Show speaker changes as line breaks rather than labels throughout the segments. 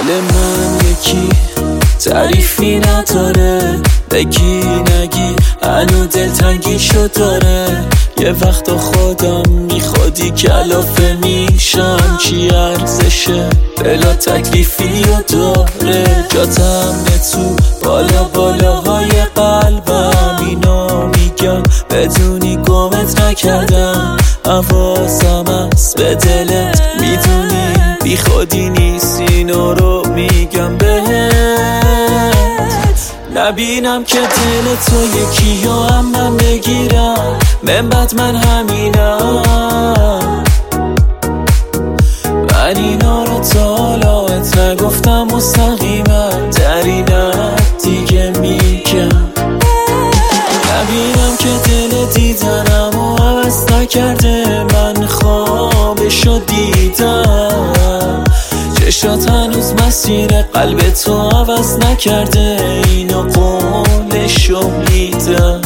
دل من یکی تعریفی نداره، بگی نگی هنو دلتنگی شد داره. یه وقت خودم میخوادی کلافه میشم، چی ارزشه بلا تکلیفی رو داره. جاتم تو بالا بالاهای قلبم، اینو میگم بدونی گمت نکردم. حواسم هست به دلت، میدونی بی خودی نیست، اینو رو میگم بهت. نبینم که دل تو یکی یا هم من بگیرم، من بعد من همینم. من اینا رو تا حالت نگفتم مستقیما، در اینت دیگه میگم. نبینم که دل دیدنم و عوض نکرده، من خوابشو دیدم. چشات هنوز مسیر قلب تو عوض نکرده، اینو قولشو میدم.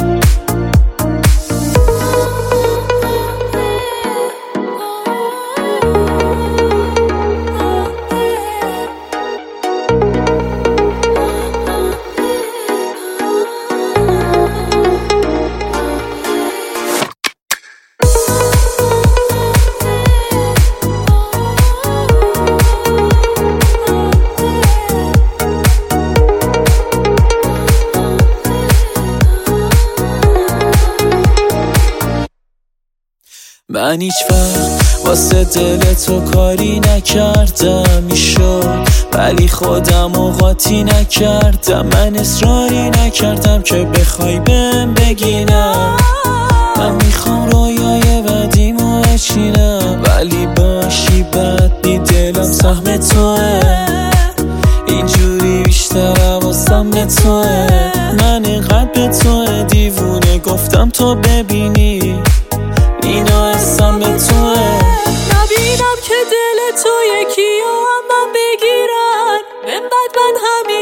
من هیچ وقت واسه دل تو کاری نکردم، میشد ولی خودم قاطی نکردم. من اصراری نکردم که بخوای بهم بگی نه. من میخوام رویای بعدیمو بچینم، ولی باشی بد بی دلم سهم توه. اینجوری بیشتر حواسم به توه. من اینقدر به توه دیوونه، گفتم تو ببینی اینا حسم به توه.
نبینم که دل تو یکی یا هم من بگیرن، من بعد من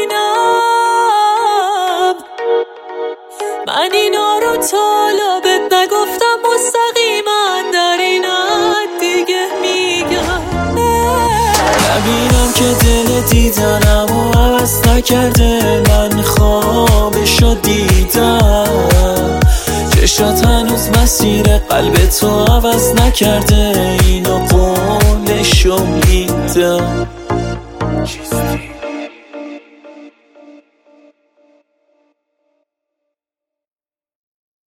همینم. من اینا رو تا بهت نگفتم مستقیما، در اینت دیگه میگم.
نبینم که دل دیدنم و عوض نکرده، من خوابشو دیدم. چشات هنوز مسیر قلب تو عوض نکرده، اینو قولشو میدم.